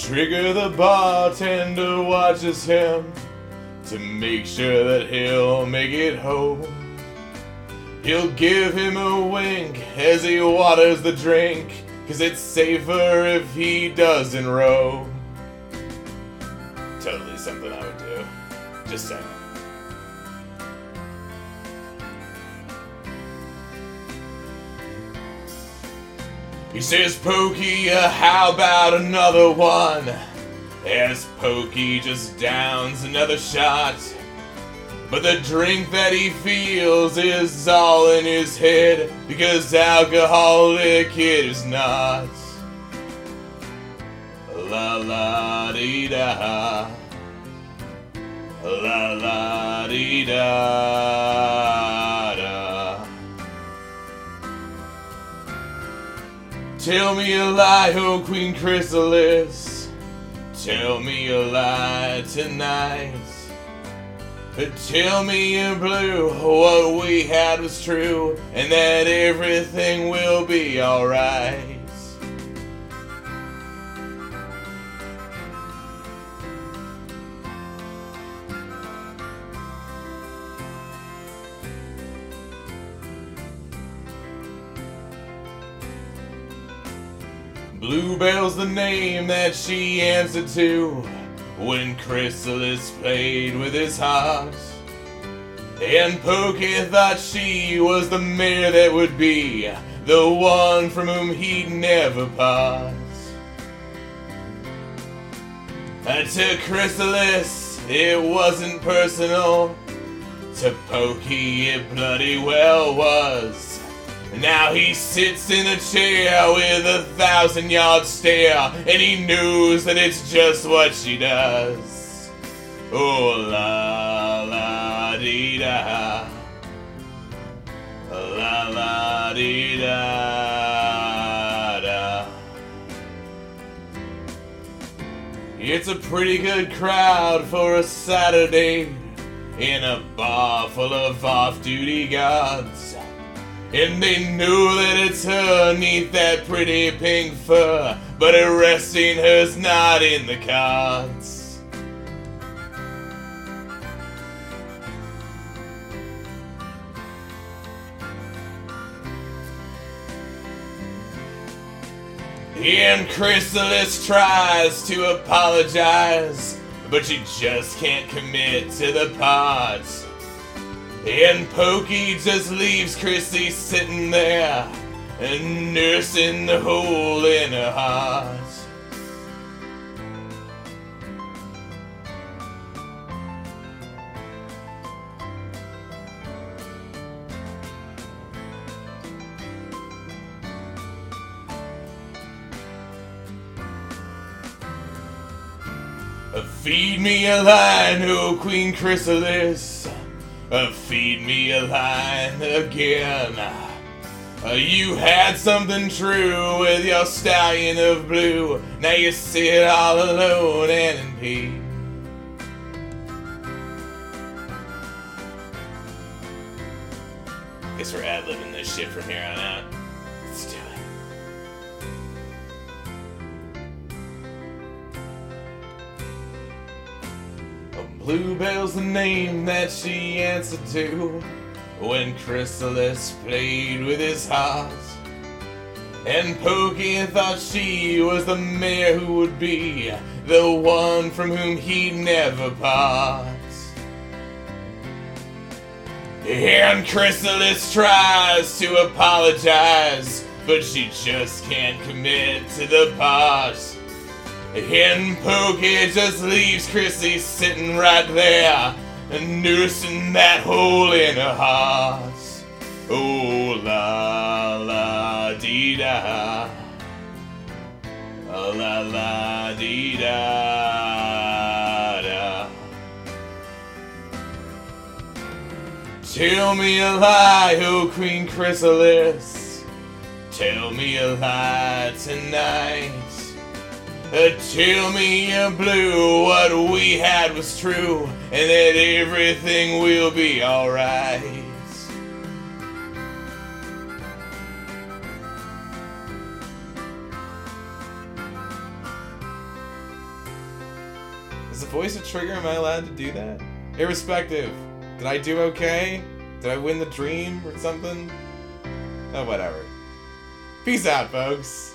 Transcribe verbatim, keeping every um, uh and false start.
Trigger the bartender watches him to make sure that he'll make it home. He'll give him a wink as he waters the drink, 'cause it's safer if he doesn't row. Totally something I would do. Just saying. He says, "Pokey, uh, how about another one?" As Pokey just downs another shot. But the drink that he feels is all in his head, because alcoholic it is not. La la dee da. La la dee da da. Tell me a lie, oh Queen Chrysalis. Tell me a lie tonight. Tell me in blue what we had was true, and that everything will be alright. Bluebell's the name that she answered to when Chrysalis played with his heart. And Pokey thought she was the mare that would be the one from whom he'd never part. To Chrysalis it wasn't personal, to Pokey it bloody well was. Now he sits in a chair with a thousand yard stare, and he knows that it's just what she does. Oh la la dee da. La la dee da da. It's a pretty good crowd for a Saturday in a bar full of off-duty guards. And they know that it's her neath that pretty pink fur, but arresting her's not in the cards. And Chrysalis tries to apologize, but she just can't commit to the part. And Pokey just leaves Chrissy sitting there and nursing the hole in her heart. Feed me a line, oh Queen Chrysalis. Uh, feed me a line again. Uh, you had something true with your stallion of blue. Now you sit all alone and in peace. Guess we're ad-libbing this shit from here on out. Let's do it. Bluebell's the name that she answered to when Chrysalis played with his heart. And Pokey thought she was the mare who would be the one from whom he'd never part. And Chrysalis tries to apologize, but she just can't commit to the part. And Pokey just leaves Chrissy sitting right there and nursing that hole in her heart. Oh la la dee da. La la dee da da. Tell me a lie, oh Queen Chrysalis. Tell me a lie tonight. Uh, tell me in blue what we had was true, and that everything will be alright. the voice a trigger? Am I allowed to do that? Irrespective. Did I do okay? Did I win the dream or something? Oh, whatever. Peace out, folks.